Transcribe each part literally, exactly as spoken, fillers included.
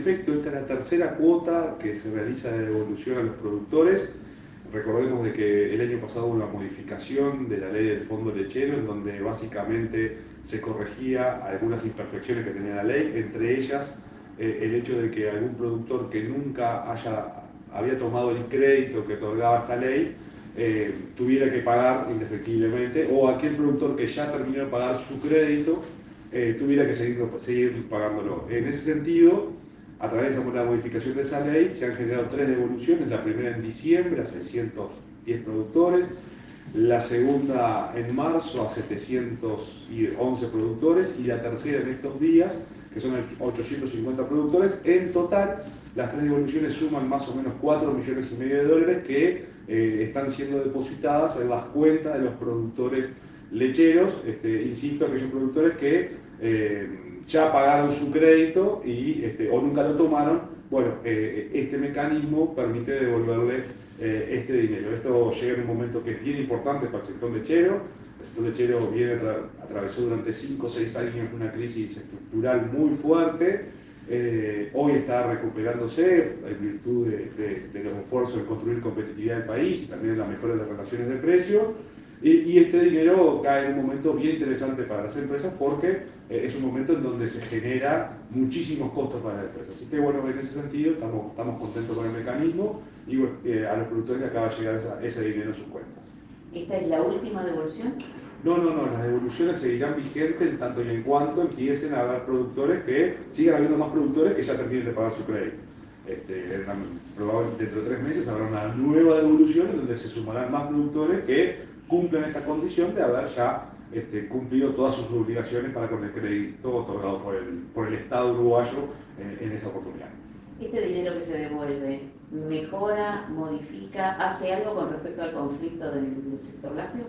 efecto, esta es la tercera cuota que se realiza de devolución a los productores. Recordemos de que el año pasado hubo una modificación de la ley del fondo lechero, en donde básicamente se corregía algunas imperfecciones que tenía la ley, entre ellas eh, el hecho de que algún productor que nunca haya, había tomado el crédito que otorgaba esta ley, eh, tuviera que pagar indefectiblemente, o aquel productor que ya terminó de pagar su crédito, eh, tuviera que seguir, seguir pagándolo. En ese sentido, a través de la modificación de esa ley se han generado tres devoluciones, la primera en diciembre a seiscientos diez productores, la segunda en marzo a setecientos once productores y la tercera en estos días, que son ochocientos cincuenta productores. En total, las tres devoluciones suman más o menos cuatro millones y medio de dólares que eh, están siendo depositadas en las cuentas de los productores lecheros, este, insisto, aquellos productores que eh, ya pagaron su crédito y, este, o nunca lo tomaron. Bueno, eh, este mecanismo permite devolverle eh, este dinero. Esto llega en un momento que es bien importante para el sector lechero. El sector lechero viene atra atravesó durante cinco o seis años una crisis estructural muy fuerte. Eh, hoy está recuperándose en virtud de, de, de los esfuerzos de construir competitividad del país y también de la mejora de las relaciones de precios. Y, y este dinero cae en un momento bien interesante para las empresas porque eh, es un momento en donde se genera muchísimos costos para la empresa. Así que bueno, en ese sentido estamos, estamos contentos con el mecanismo y bueno, eh, a los productores les acaba de llegar esa, ese dinero en sus cuentas. ¿Esta es la última devolución? No, no, no, las devoluciones seguirán vigentes en tanto y en cuanto empiecen a haber productores que sigan habiendo más productores que ya terminen de pagar su crédito. Este, probablemente dentro de tres meses habrá una nueva devolución en donde se sumarán más productores que cumplen esta condición de haber ya este, cumplido todas sus obligaciones para con el crédito otorgado por el, por el Estado uruguayo en, en esa oportunidad. ¿Este dinero que se devuelve mejora, modifica, hace algo con respecto al conflicto del, del sector lácteo?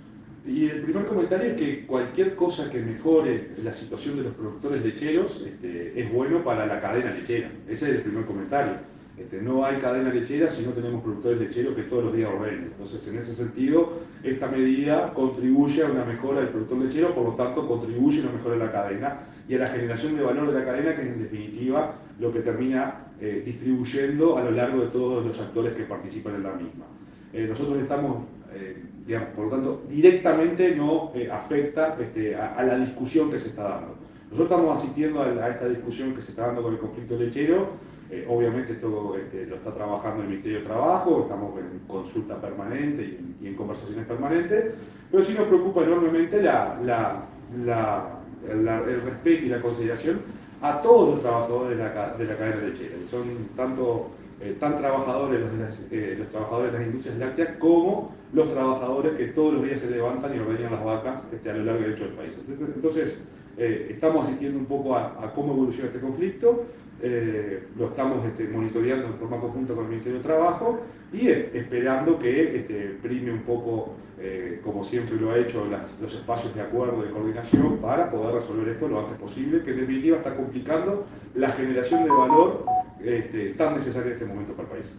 Y el primer comentario es que cualquier cosa que mejore la situación de los productores lecheros este, es bueno para la cadena lechera. Ese es el primer comentario. Este, no hay cadena lechera si no tenemos productores lecheros que todos los días ordenen. Entonces, en ese sentido, esta medida contribuye a una mejora del productor lechero, por lo tanto, contribuye a una mejora de la cadena y a la generación de valor de la cadena, que es en definitiva lo que termina eh, distribuyendo a lo largo de todos los actores que participan en la misma. Eh, nosotros estamos, eh, digamos, por lo tanto, directamente no eh, afecta este, a, a la discusión que se está dando. Nosotros estamos asistiendo a, a esta discusión que se está dando con el conflicto lechero. Eh, obviamente esto este, lo está trabajando el Ministerio de Trabajo, estamos en consulta permanente y en, y en conversaciones permanentes, pero sí nos preocupa enormemente la, la, la, la, el respeto y la consideración a todos los trabajadores de la, de la cadena lechera. Son tanto eh, tan trabajadores los, de las, eh, los trabajadores de las industrias lácteas como los trabajadores que todos los días se levantan y ordeñan las vacas este, a lo largo y ancho del país. Entonces, eh, estamos asistiendo un poco a, a cómo evoluciona este conflicto. Eh, lo estamos este, monitoreando en forma conjunta con el Ministerio de Trabajo y eh, esperando que este, prime un poco, eh, como siempre lo ha hecho, las, los espacios de acuerdo, de coordinación para poder resolver esto lo antes posible, que en definitiva está complicando la generación de valor este, tan necesaria en este momento para el país.